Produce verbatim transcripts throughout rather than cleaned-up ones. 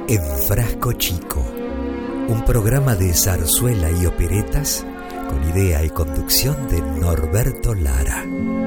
En Frasco Chico, un programa de zarzuela y operetas con idea y conducción de Norberto Lara.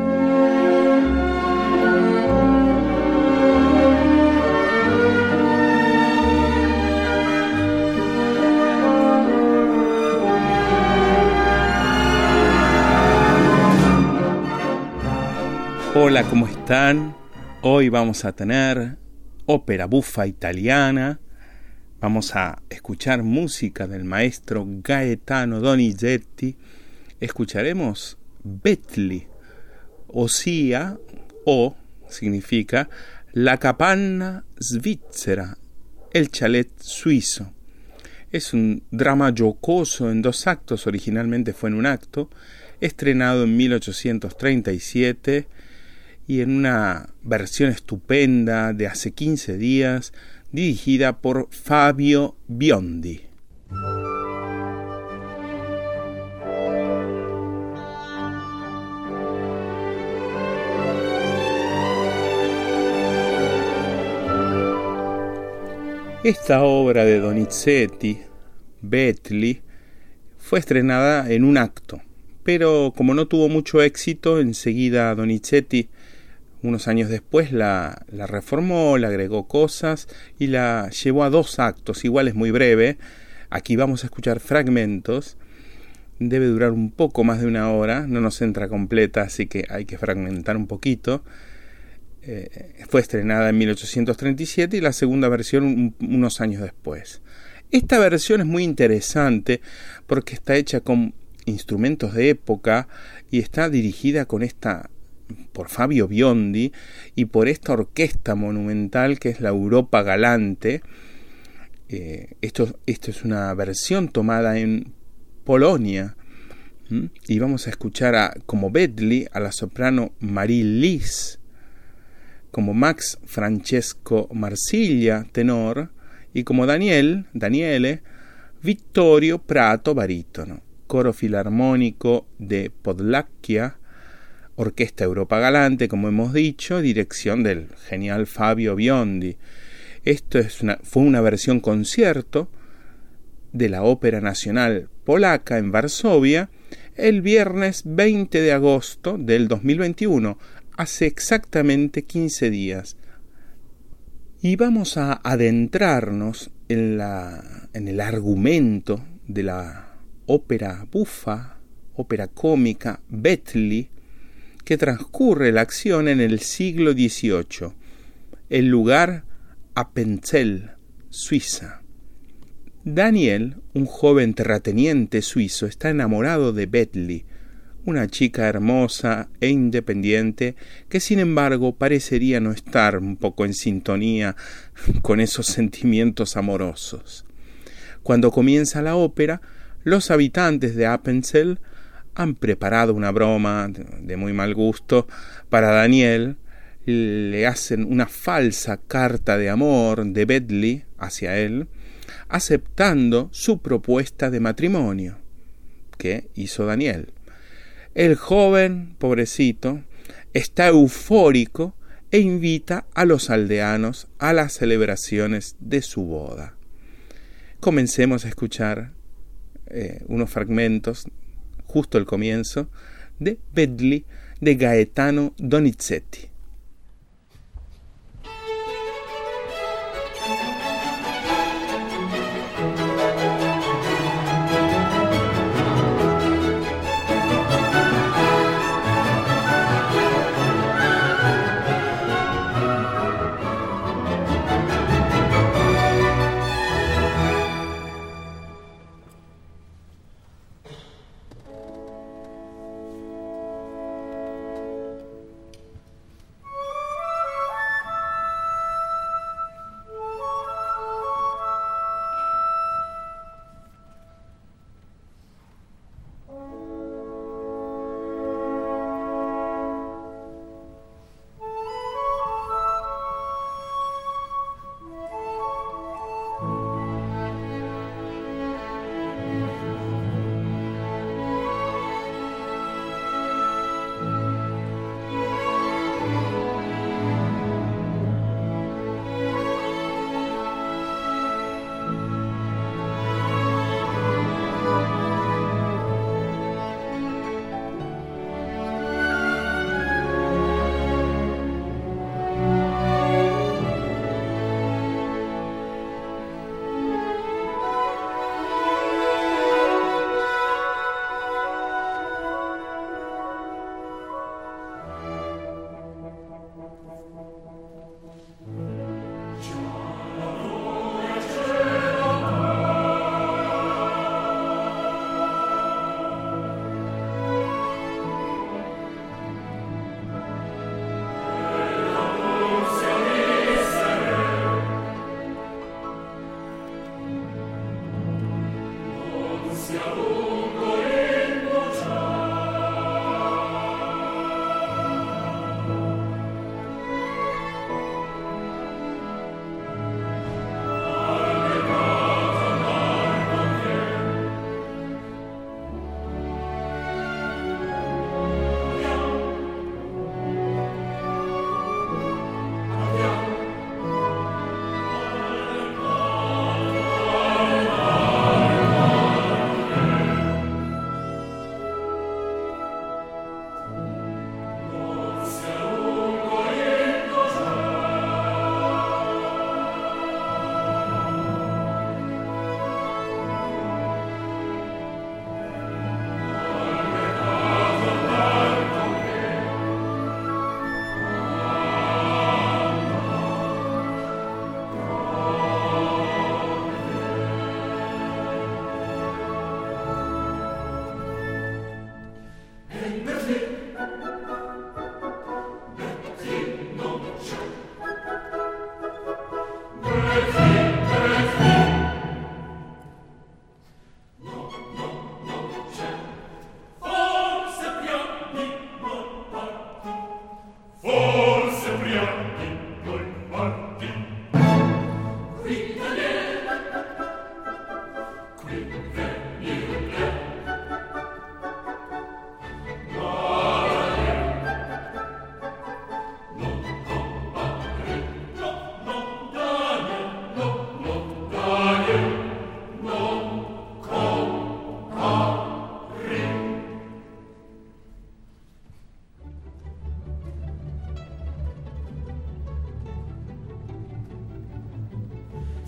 Hola, ¿cómo están? Hoy vamos a tener ópera buffa italiana. Vamos a escuchar música del maestro Gaetano Donizetti. Escucharemos Betli, ossia, o significa la capanna svizzera, el chalet suizo. Es un drama jocoso en dos actos, originalmente fue en un acto, estrenado en mil ochocientos treinta y siete y en una versión estupenda de hace quince días, dirigida por Fabio Biondi. Esta obra de Donizetti, Betli, fue estrenada en un acto, pero como no tuvo mucho éxito, enseguida Donizetti, unos años después, la, la reformó, le agregó cosas y la llevó a dos actos. Igual es muy breve. Aquí vamos a escuchar fragmentos. Debe durar un poco más de una hora. No nos entra completa, así que hay que fragmentar un poquito. Eh, fue estrenada en mil ochocientos treinta y siete y la segunda versión un, unos años después. Esta versión es muy interesante porque está hecha con instrumentos de época y está dirigida con esta... por Fabio Biondi y por esta orquesta monumental que es la Europa Galante. Eh, esto, esto es una versión tomada en Polonia. ¿Mm? Y vamos a escuchar a, como Betli a la soprano Marie-Lise, como Max Francesco Marsiglia, tenor, y como Daniel, Daniele, Vittorio Prato, barítono. Coro filarmónico de Podlachia, Orquesta Europa Galante, como hemos dicho, dirección del genial Fabio Biondi. Esto es una, fue una versión concierto de la Ópera Nacional Polaca en Varsovia el viernes veinte de agosto del dos mil veintiuno, hace exactamente quince días. Y vamos a adentrarnos en, la, en el argumento de la ópera buffa, ópera cómica Betli, que transcurre la acción en el siglo dieciocho, el lugar Appenzell, Suiza. Daniel, un joven terrateniente suizo, está enamorado de Betli, una chica hermosa e independiente que sin embargo parecería no estar un poco en sintonía con esos sentimientos amorosos. Cuando comienza la ópera, los habitantes de Appenzell han preparado una broma de muy mal gusto para Daniel. Le hacen una falsa carta de amor de Betli hacia él, aceptando su propuesta de matrimonio que hizo Daniel. El joven, pobrecito, está eufórico e invita a los aldeanos a las celebraciones de su boda. Comencemos a escuchar eh, unos fragmentos, justo el comienzo, de Betli de Gaetano Donizetti.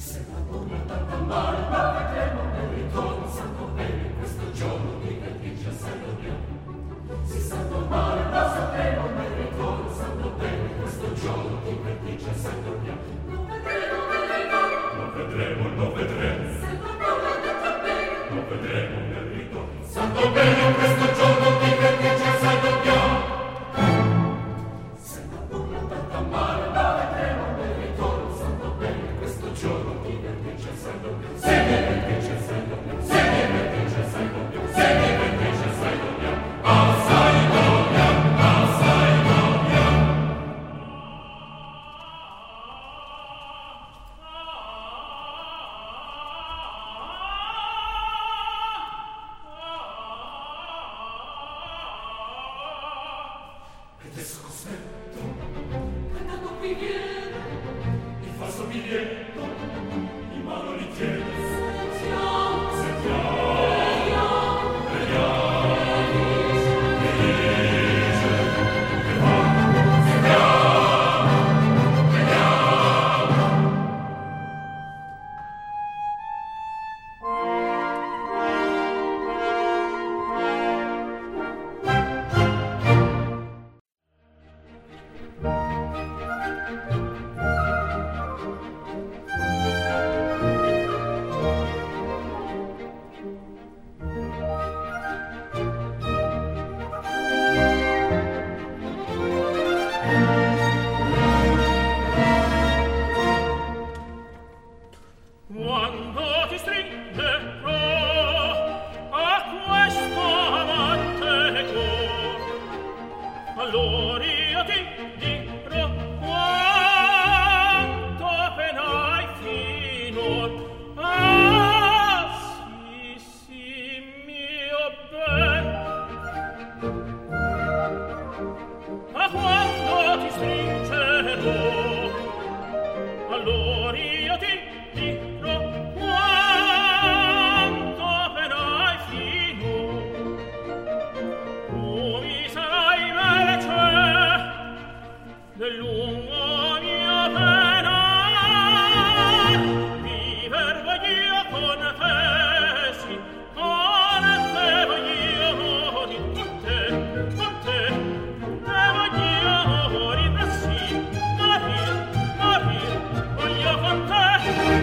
Morir, morir, voglio con te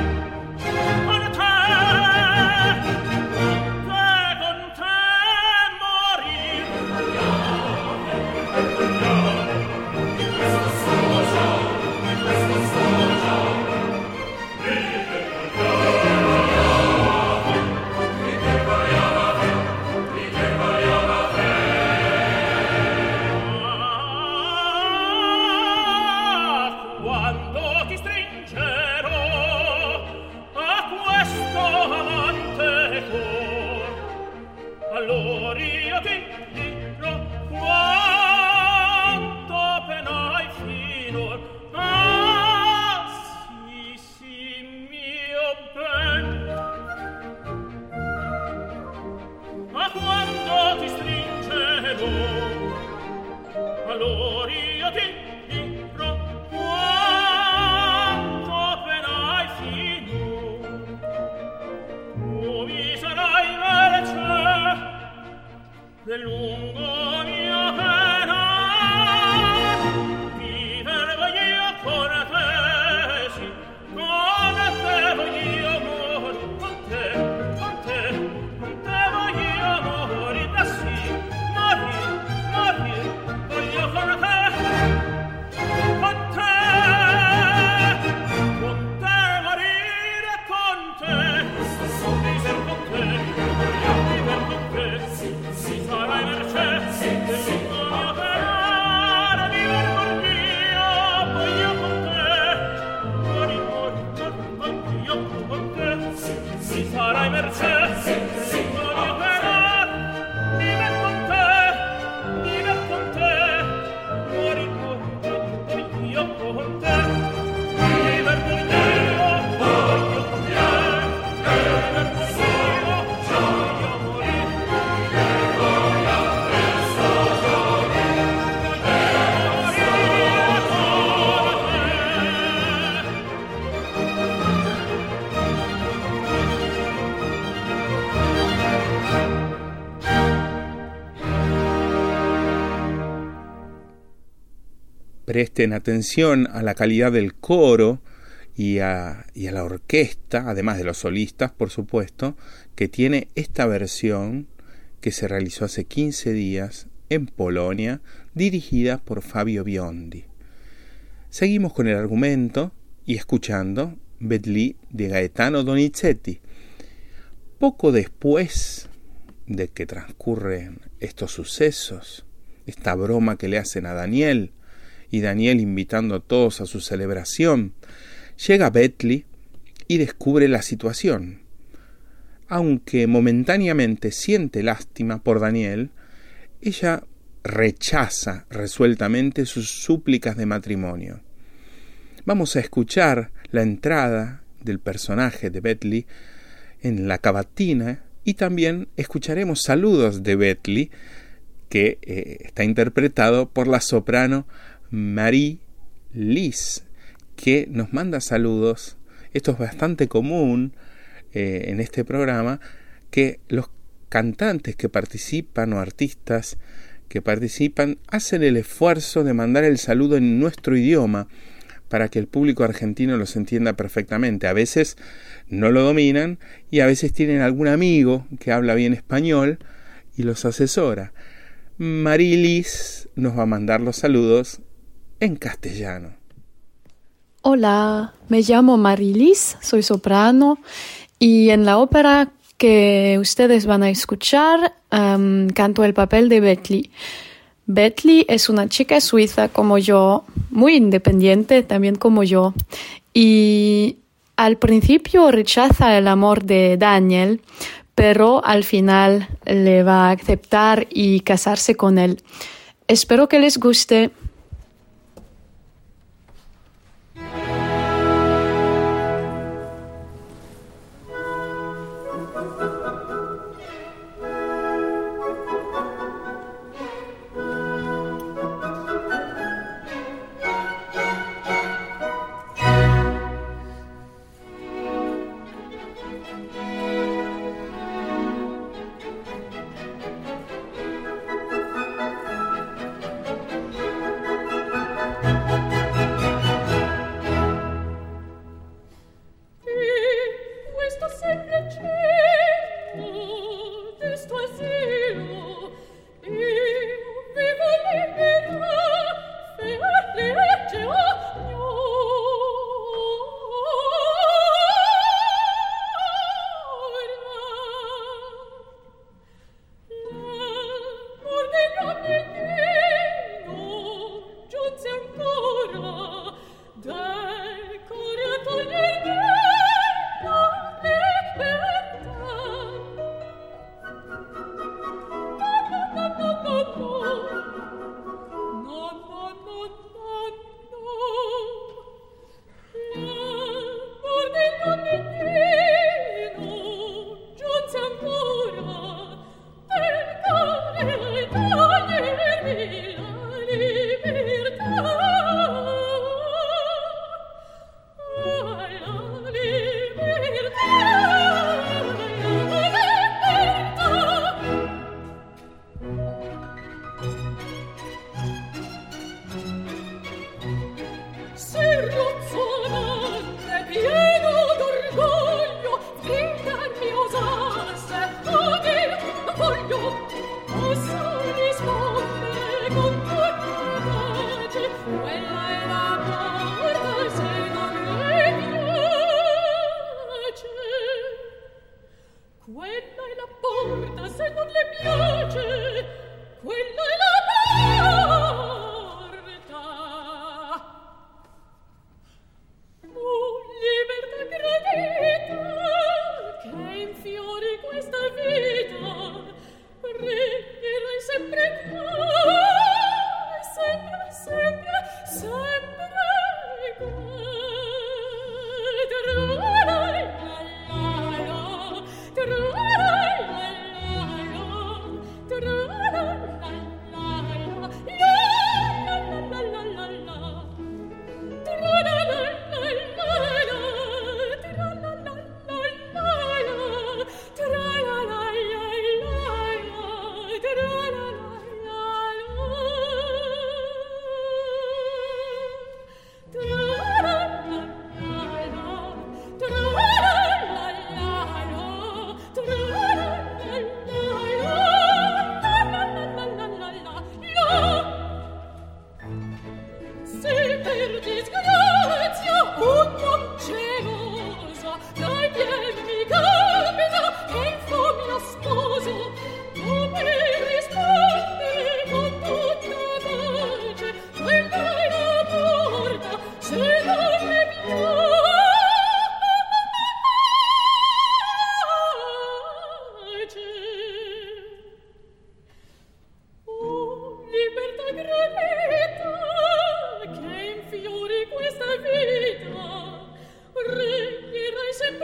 Presten atención a la calidad del coro y a, y a la orquesta, además de los solistas, por supuesto, que tiene esta versión que se realizó hace quince días en Polonia, dirigida por Fabio Biondi. Seguimos con el argumento y escuchando Betli de Gaetano Donizetti. Poco después de que transcurren estos sucesos, esta broma que le hacen a Daniel, y Daniel invitando a todos a su celebración, llega Betli y descubre la situación. Aunque momentáneamente siente lástima por Daniel, ella rechaza resueltamente sus súplicas de matrimonio. Vamos a escuchar la entrada del personaje de Betli en la cavatina y también escucharemos saludos de Betli, que eh, está interpretado por la soprano Marie-Lise, que nos manda saludos. Esto es bastante común eh, en este programa, que los cantantes que participan o artistas que participan hacen el esfuerzo de mandar el saludo en nuestro idioma para que el público argentino los entienda perfectamente. A veces no lo dominan y a veces tienen algún amigo que habla bien español y los asesora. Marie-Lise nos va a mandar los saludos en castellano. Hola, me llamo Marie-Lise, soy soprano y en la ópera que ustedes van a escuchar um, canto el papel de Betli. Betli es una chica suiza como yo, muy independiente también como yo, y al principio rechaza el amor de Daniel, pero al final le va a aceptar y casarse con él. Espero que les guste.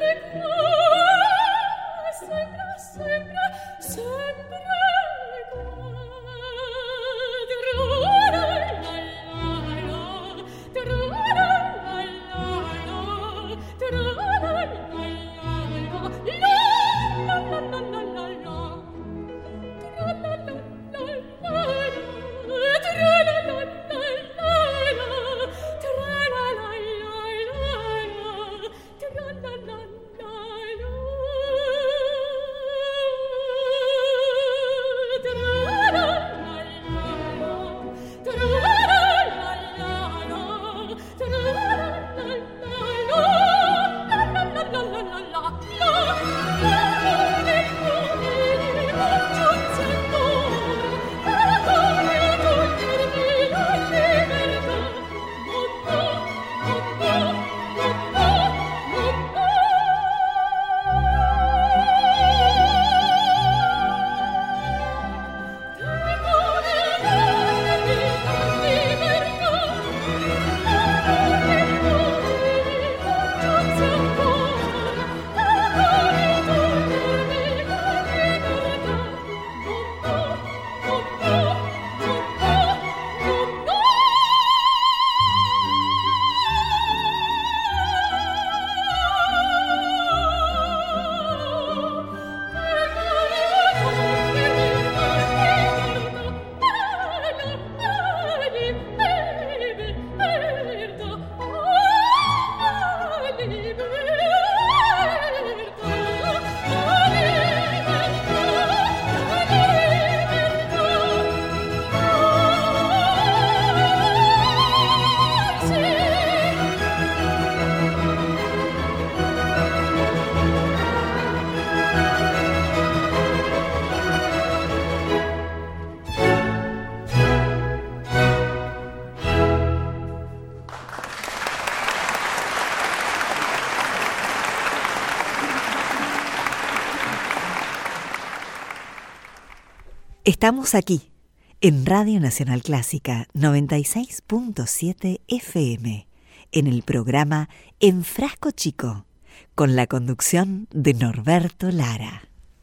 Estamos aquí, en Radio Nacional Clásica noventa y seis punto siete F M, en el programa En Frasco Chico, con la conducción de Norberto Lara.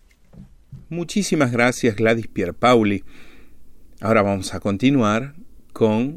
Muchísimas gracias, Gladys Pierpaoli. Ahora vamos a continuar con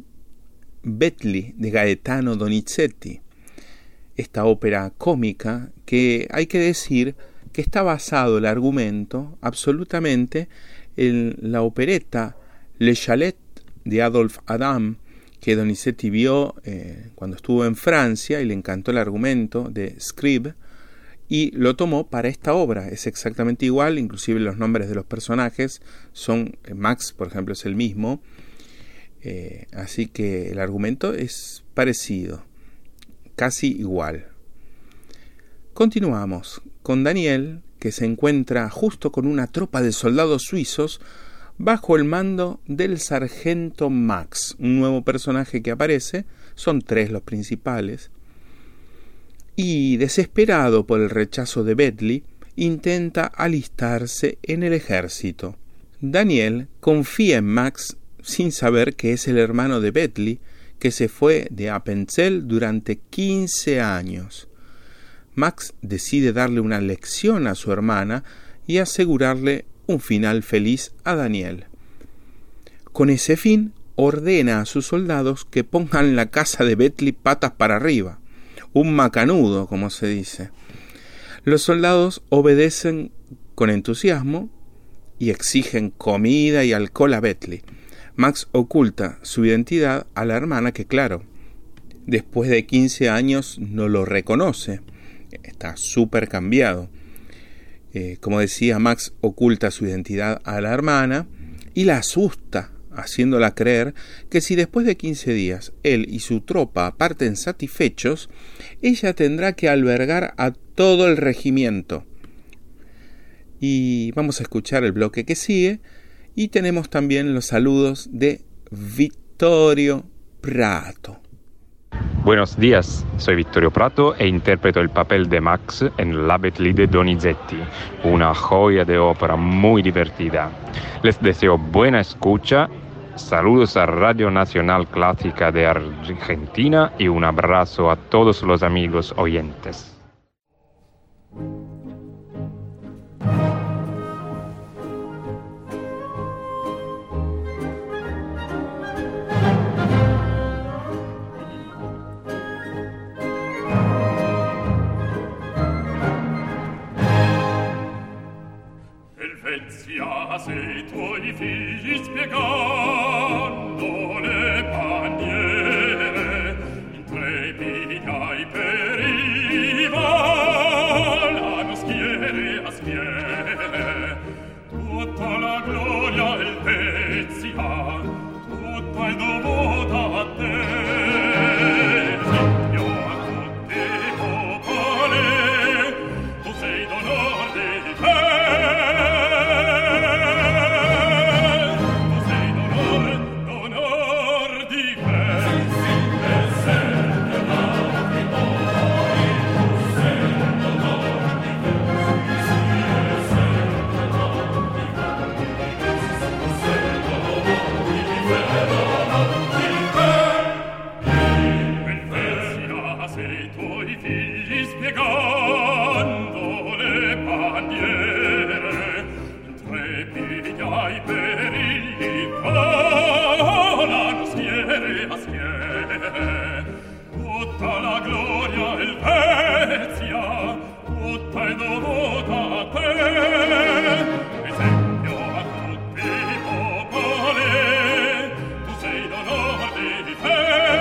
Betli de Gaetano Donizetti, esta ópera cómica que hay que decir que está basado el argumento absolutamente en la opereta Le Chalet de Adolphe Adam, que Donizetti vio eh, cuando estuvo en Francia y le encantó el argumento de Scribe y lo tomó para esta obra. Es exactamente igual, inclusive los nombres de los personajes son, Max por ejemplo es el mismo, eh, así que el argumento es parecido, casi igual. Continuamos con Daniel, que se encuentra justo con una tropa de soldados suizos bajo el mando del sargento Max, un nuevo personaje que aparece, son tres los principales, y desesperado por el rechazo de Betli, intenta alistarse en el ejército. Daniel confía en Max sin saber que es el hermano de Betli, que se fue de Appenzell durante quince años. Max decide darle una lección a su hermana y asegurarle un final feliz a Daniel. Con ese fin, ordena a sus soldados que pongan la casa de Betli patas para arriba, un macanudo, como se dice. Los soldados obedecen con entusiasmo y exigen comida y alcohol a Betli. Max oculta su identidad a la hermana que, claro, después de quince años no lo reconoce. Está súper cambiado. Eh, como decía, Max oculta su identidad a la hermana y la asusta, haciéndola creer que si después de quince días él y su tropa parten satisfechos, ella tendrá que albergar a todo el regimiento. Y vamos a escuchar el bloque que sigue, y tenemos también los saludos de Vittorio Prato. Buenos días, soy Vittorio Prato e interpreto el papel de Max en La Betli de Donizetti, una joya de ópera muy divertida. Les deseo buena escucha, saludos a Radio Nacional Clásica de Argentina y un abrazo a todos los amigos oyentes. se tuoi figli spiegando le bandiere intrepidi ai perigli volano schiere a schiere, tutta la gloria e il pezia, tutta è dovuta a te. Esempio a tutti i popoli, tu sei d'onor di te. Tu sei d'onor, d'onor di te. Sì, sì, e sempre l'amor di popoli, tu sei d'onor di te. Sì, e sempre l'amor di te. Tu sei d'onor di te, d'onor di te. Il Vezia se i tuoi figli spiegando le bandiere intrepidi ai perigli volano schiere a schiere, tutta la gloria e il Vezia, tutta è dovuta a te. Esempio a tutti i popoli, tu sei d'onor di te.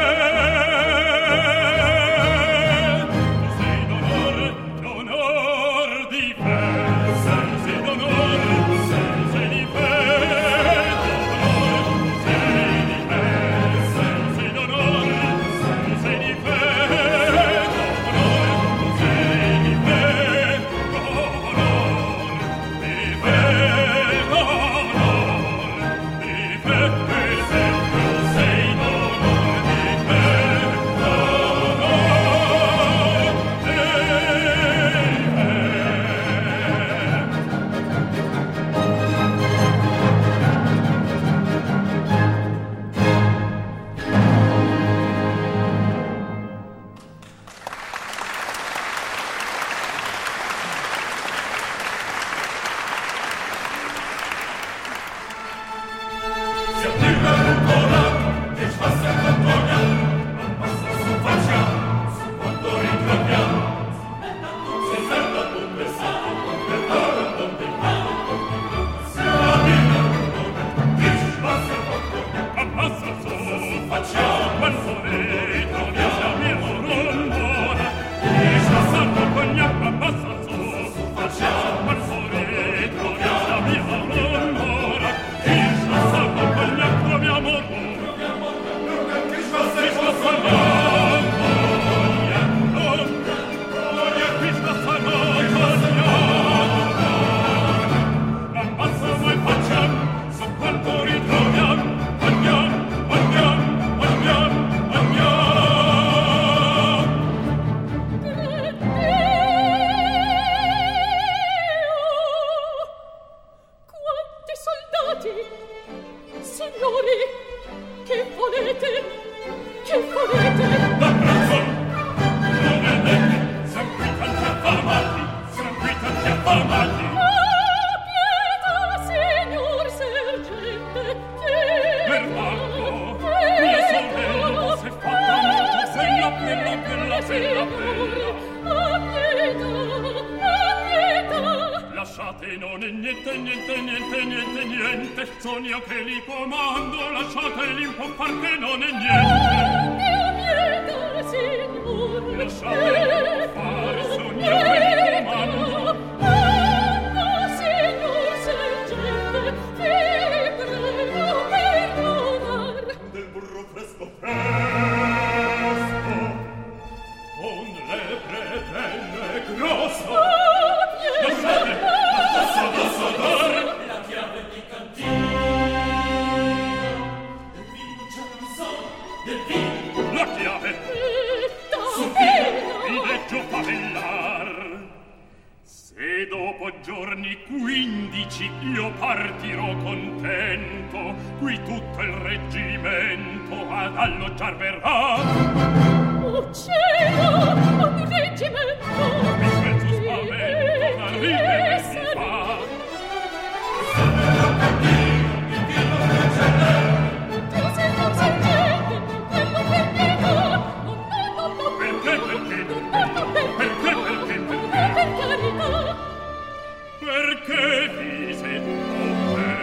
Tu sei d'onor, d'onor di te. Sei, sei d'onor, sei, sei di te. D'onor, sei di te. Sei, sei d'onor, sei, sei di te. D'onor, sei di te. D'onor di te. D'onor di te. Esempio sei d'onor di te. Si attiva ancora, che ci passa Antonia, abbassa su faccia, su quanto ringraziamo. Si ferma un pensato, per ora non ti mano. Si attiva ancora, che ci passa Antonia, abbassa su faccia, quanto ringraziamo. Mia sorella, che ci passa Antonia, abbassa su faccia, quanto ringraziamo. Mia sorella, che ci passa Antonia, troviamo che ci passa Antonia, Antonia, che ci passa Antonia. Abbassa voi facciamo, su quanto ritroviamo, andiamo, andiamo, andiamo, andiamo. Quanti soldati! Signori, che volete? Che volete? L'abbraccio! Non vedete, son qui tanti affamati, son qui tanti affamati. Ah, pietà, signor sergente! Bernardo, mia sorella, s'è fatta molto, sei la bella, bella, sei la bella. Ah, pietà, ah, pietà! Lasciate, non è niente, niente, niente, niente, niente. Sono io che li comando, lasciateli un po' far che non è niente. Dio pietà, signor! Lasciateli fare, sono io che li comando. Ah, signor sergente, vi prego perdonar. Del burro fresco fresco, con le predelle grosso. Ah, pietà! Lasciate, adesso, adesso, dare La chiave di cantina del vino Gianson, del vino. la chiave. Pietà, Vi deggio favellar. Se dopo giorni quindici io partirò contento, qui tutto il reggimento ad alloggiar verrà. oh cielo, un reggimento! Mi spezzo spavento da ridere si fa. Dio signor sergente, quello per pietà! No, no, no, no! Perché, perché? No, no, no, Perché, perché, perché? Per carità! Perché vi sento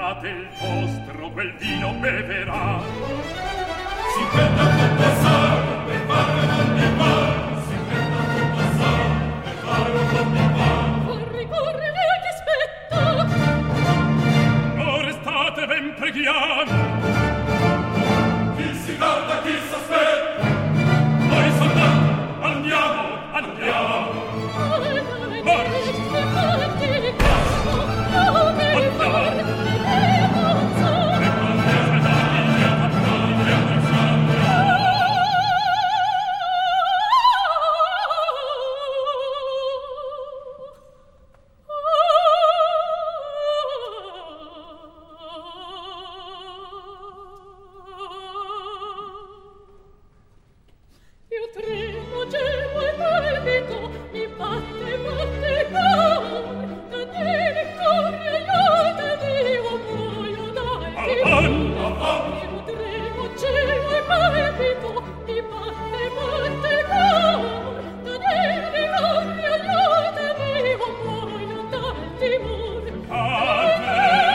Guardate il vostro, quel vino beverà. Si prenda con passare per fare un di pan, si prenda con passare per fare un di pan. Corri, corri, lei ti aspetta. Non restate ben preghiamo. Chi si guarda, chi s'aspetta. Noi soldati andiamo, andiamo. Io tremo, gemo e palpito, mi batte, batte cor. Da te vittoria io te dico, muoio dal timore. Io tremo, gemo e palpito, mi batte, batte cor. Da te vittoria io te dico, muoio dal timore.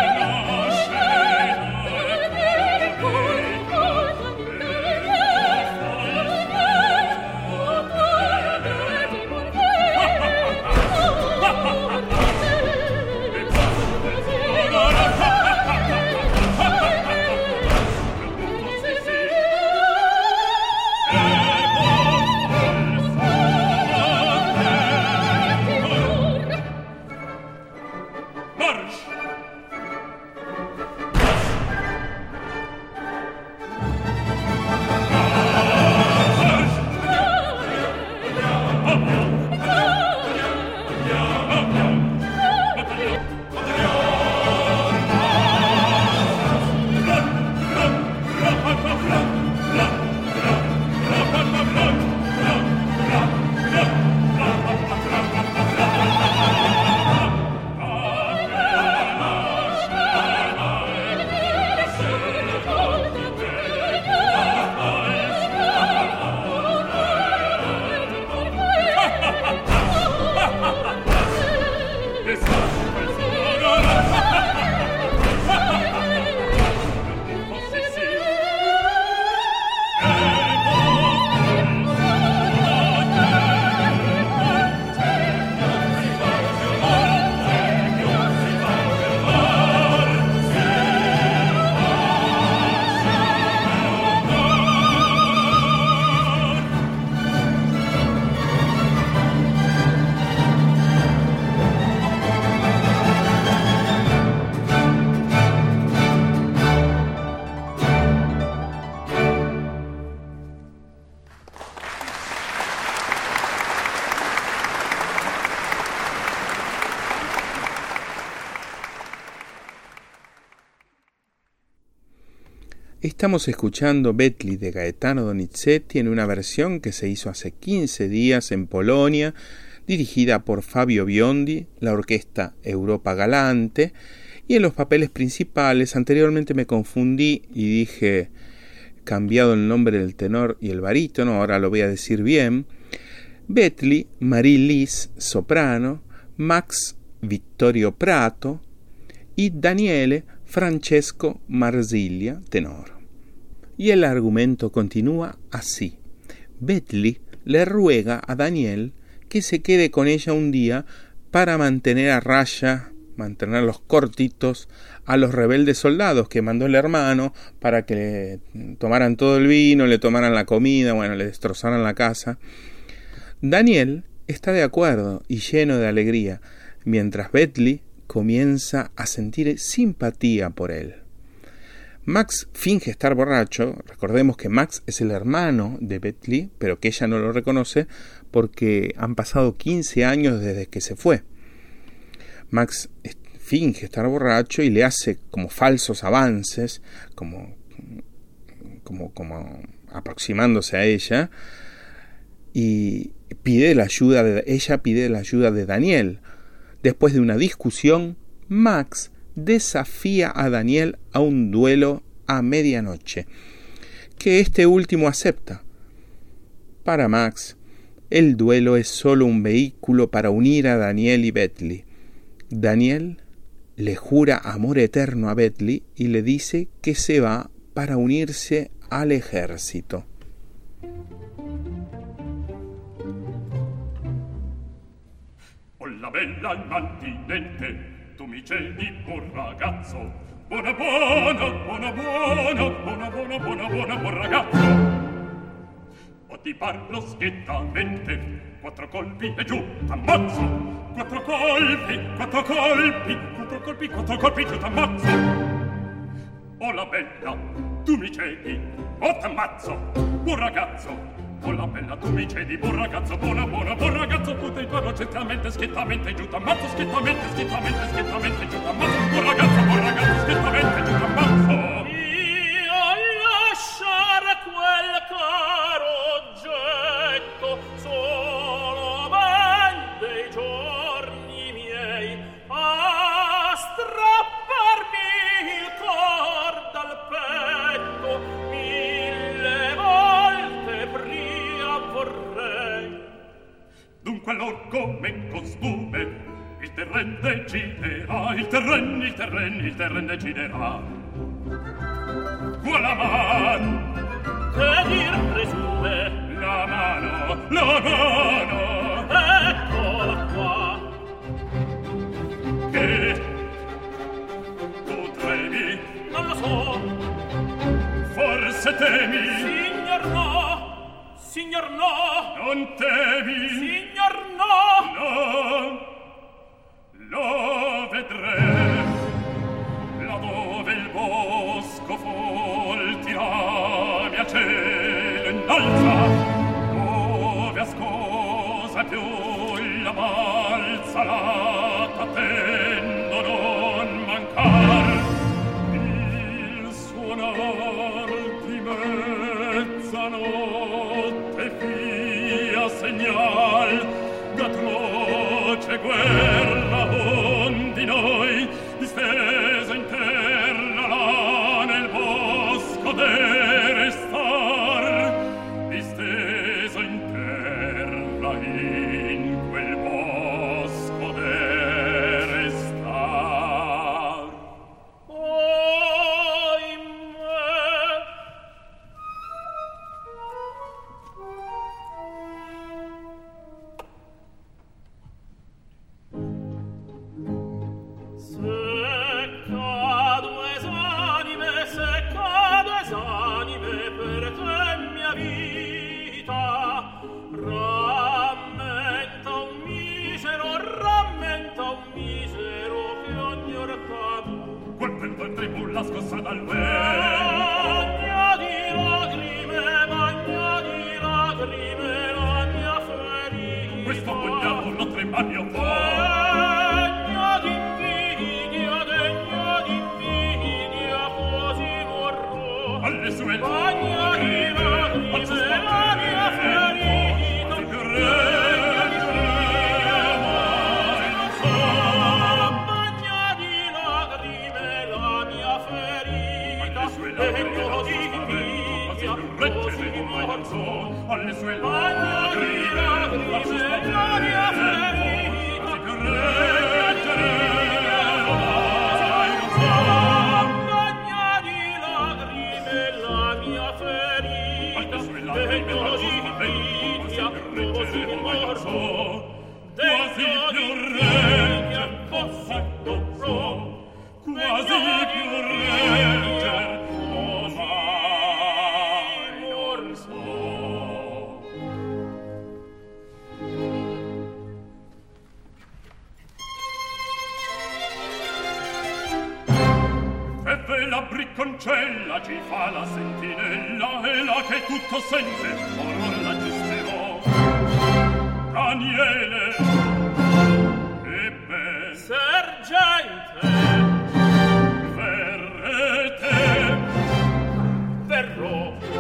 Estamos escuchando Betli de Gaetano Donizetti en una versión que se hizo hace quince días en Polonia, dirigida por Fabio Biondi, la orquesta Europa Galante, y en los papeles principales. Anteriormente me confundí y dije cambiado el nombre del tenor y el barítono, ahora lo voy a decir bien. Betli Marie-Lise, soprano, Max Vittorio Prato y Daniele Francesco Marsiglia, tenor. Y el argumento continúa así. Betli le ruega a Daniel que se quede con ella un día para mantener a raya, mantenerlos cortitos a los rebeldes soldados que mandó el hermano para que le tomaran todo el vino, le tomaran la comida, bueno, le destrozaran la casa. Daniel está de acuerdo y lleno de alegría, mientras Betli comienza a sentir simpatía por él. Max finge estar borracho. Recordemos que Max es el hermano de Betli, pero que ella no lo reconoce porque han pasado quince años desde que se fue. Max finge estar borracho y le hace como falsos avances, como, como, como aproximándose a ella, y pide la ayuda de, ella pide la ayuda de Daniel. Después de una discusión, Max desafía a Daniel a un duelo a medianoche, que este último acepta. Para Max, el duelo es solo un vehículo para unir a Daniel y Betli. Daniel le jura amor eterno a Betli y le dice que se va para unirse al ejército. Oh la bella immantinente, tu mi cedi buon ragazzo, buona buona, buona buona, buona buona, buona buona, buon ragazzo. O ti parlo schiettamente, quattro colpi e giù, t'ammazzo, quattro colpi, quattro colpi, quattro colpi, quattro colpi, giù t'ammazzo. Oh la bella, tu mi cedi, o t'ammazzo, buon ragazzo. Oh la bella, tu mi cedi, buon ragazzo, buona buona, buon ragazzo, tu ti parlo schiettamente, schiettamente, giù t'ammazzo, schiettamente, schiettamente, schiettamente, giù t'ammazzo, buon ragazzo, buon ragazzo, schiettamente, giù t'ammazzo. Io lasciare quel caro oggetto solamente i giorni miei a strapparmi il cor dal petto mille volte pria vorrei. Dunque allor come costume il terren deciderà, il terren, il terren, il terren deciderà. Quella man che dir presume la mano, la mano, eccola qua. che tu tremi, Non lo so, forse temi, signor no, signor no, non temi, signor no. no, lo vedrei laddove il bosco folti rami a cielo innalza, dove ascosa più la balza la tendo non mancar il suonar di mezzanotte fia segnal d'atroce guerra ondi noi distesa in terra là nel bosco de restar, distesa in terra in quel bosco de restar. La scossa dal vento, Bagna di lacrime, bagna di lacrime la mia ferita. questo vogliamo non tremare un po'. Degna d'invidia, degna d'invidia, così morrò. Alle sue Bagna di lacrime la mia ferita. più Bagna di lacrime la mia ferita. Degna d'invidia, così morrò. alle sue Bagna di lacrime la mia ferita. Bagna di lacrime la mia ferita. Degno di invidia, così morrò. Degno di invidia, così morrò. quasi più regger omai non so. E ve la bricconcella ci fa la sentinella e la che tutto sente orror la giusterò. Daniele e ben Sergente, verrete verrò.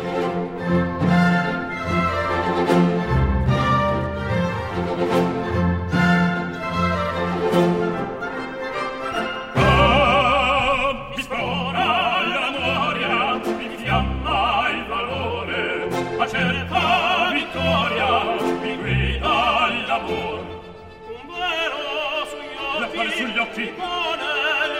ah, mi sprona la memoria, mi fiamma il valore, a certa vittoria mi guida l'amor. Un vero sugli occhi, L'affare sugli occhi. mi pone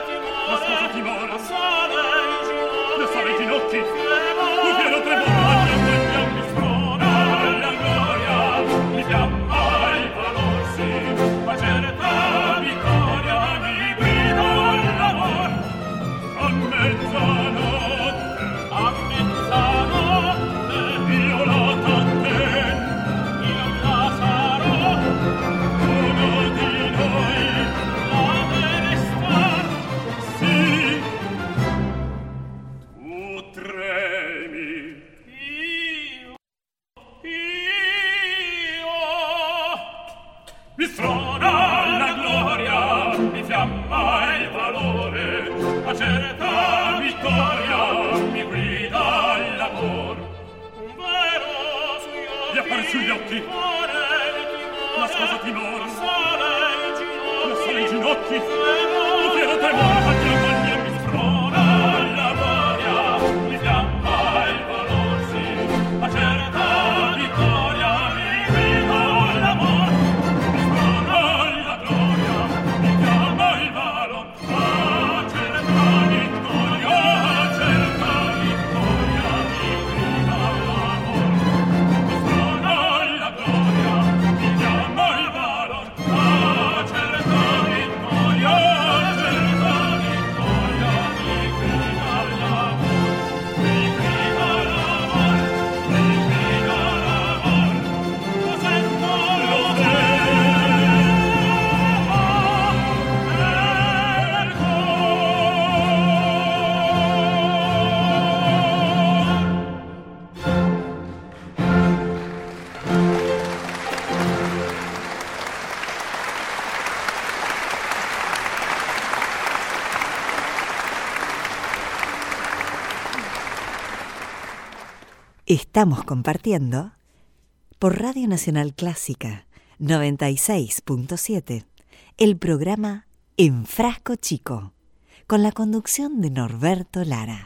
Estamos compartiendo por Radio Nacional Clásica noventa y seis punto siete el programa En Frasco Chico, con la conducción de Norberto Lara.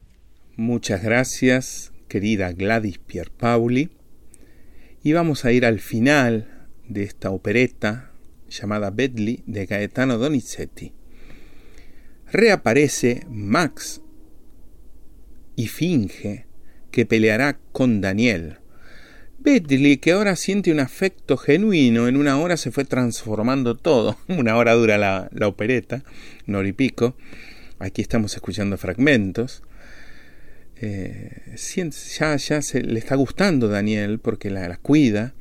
Muchas gracias, querida Gladys Pierpaoli. Y vamos a ir al final de esta opereta llamada Betli de Gaetano Donizetti. Reaparece Max y finge que peleará con Daniel. Betli, que ahora siente un afecto genuino, en una hora se fue transformando todo. Una hora dura la, la opereta, una hora y pico. Aquí estamos escuchando fragmentos. Eh, siente, ya ya se, le está gustando Daniel porque la, la cuida.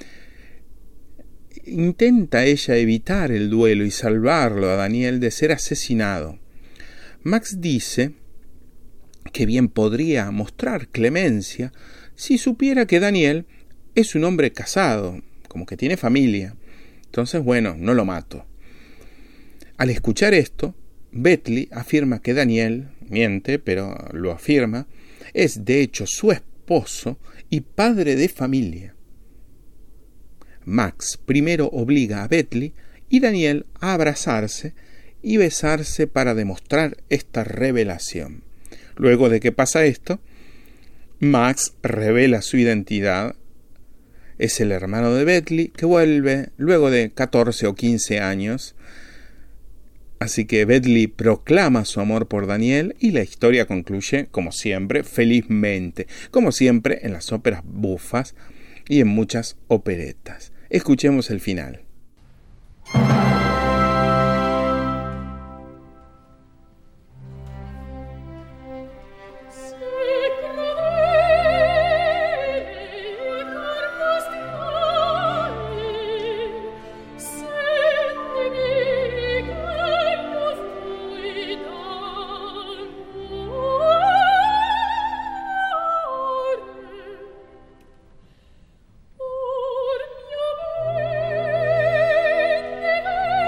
Intenta ella evitar el duelo y salvarlo a Daniel de ser asesinado. Max dice que bien podría mostrar clemencia si supiera que Daniel es un hombre casado, como que tiene familia. Entonces, bueno, no lo mato. Al escuchar esto, Betli afirma que Daniel, miente, pero lo afirma, es de hecho su esposo y padre de familia. Max primero obliga a Betli y Daniel a abrazarse y besarse para demostrar esta revelación. Luego de que pasa esto, Max revela su identidad. Es el hermano de Betli que vuelve luego de catorce o quince años. Así que Betli proclama su amor por Daniel y la historia concluye, como siempre, felizmente, como siempre en las óperas bufas y en muchas operetas. Escuchemos el final. Or mio bene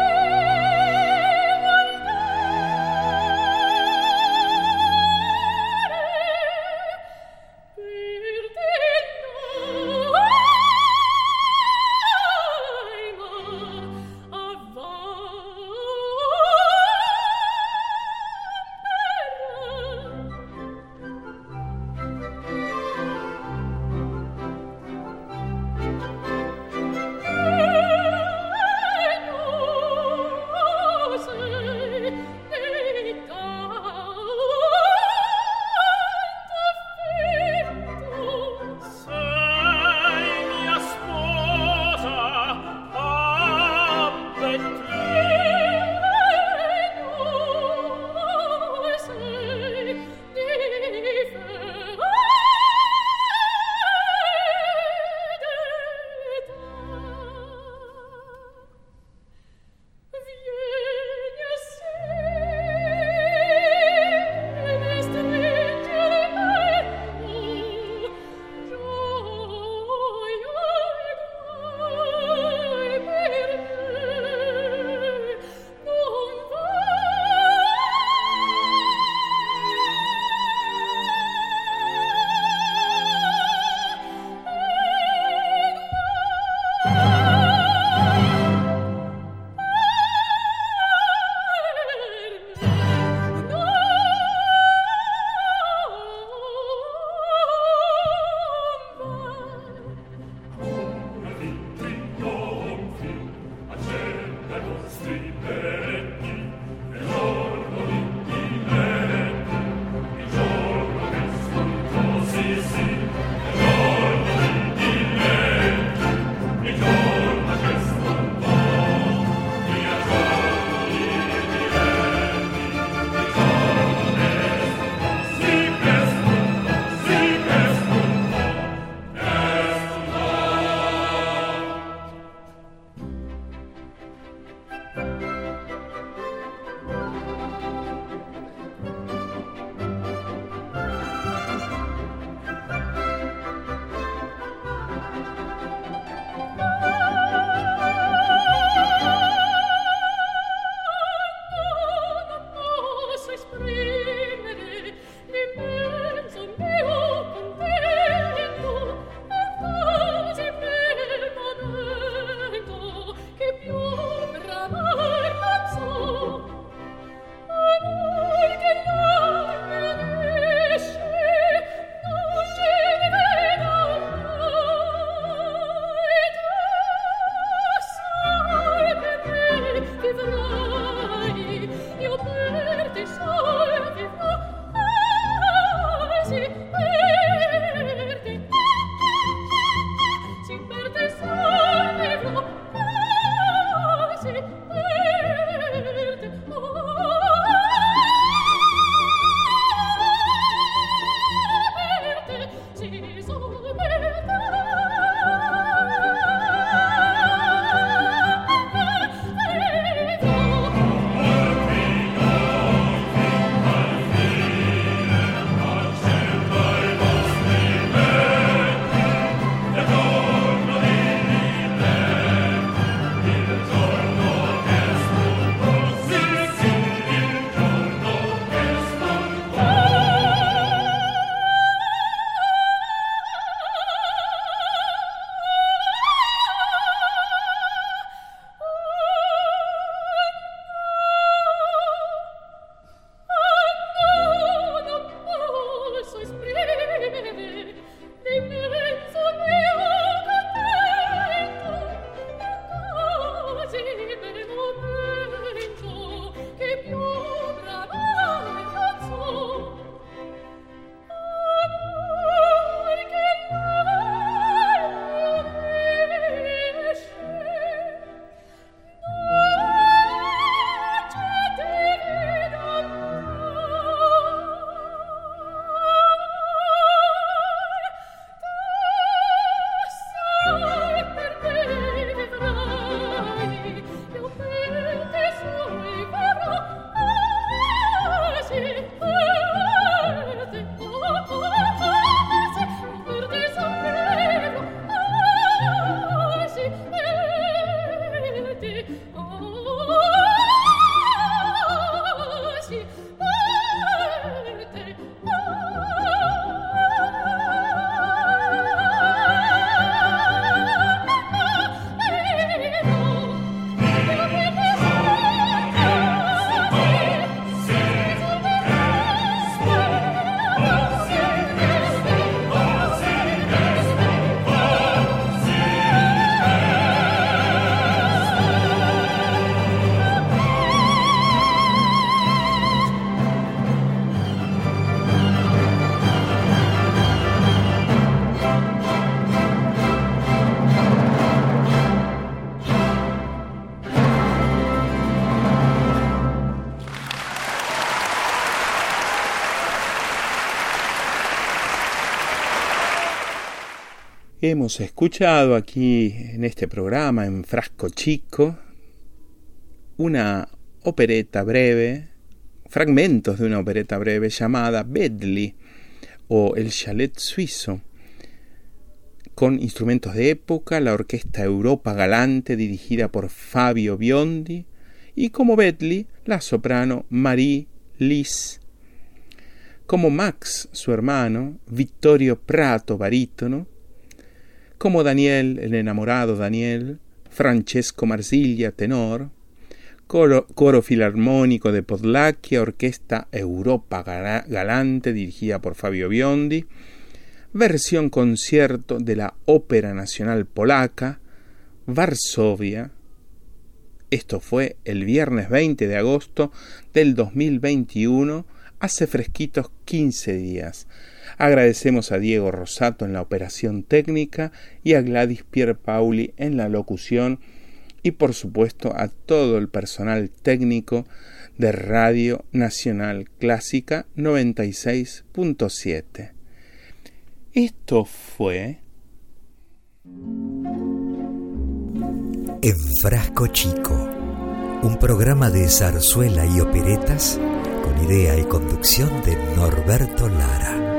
Hemos escuchado aquí en este programa, en Frasco Chico, una opereta breve, fragmentos de una opereta breve llamada Bedli o El Chalet Suizo, con instrumentos de época, la orquesta Europa Galante dirigida por Fabio Biondi y como Bedli la soprano Marie Lys. Como Max, su hermano, Vittorio Prato, barítono, como Daniel, el enamorado Daniel, Francesco Marsiglia, tenor, coro, coro filarmónico de Podlaquia, orquesta Europa Galante dirigida por Fabio Biondi, versión concierto de la Ópera Nacional Polaca, Varsovia. Esto fue el viernes veinte de agosto del dos mil veintiuno, hace fresquitos quince días. Agradecemos a Diego Rosato en la operación técnica y a Gladys Pierpauli en la locución y por supuesto a todo el personal técnico de Radio Nacional Clásica noventa y seis punto siete. Esto fue En Frasco Chico, un programa de zarzuela y operetas con idea y conducción de Norberto Lara.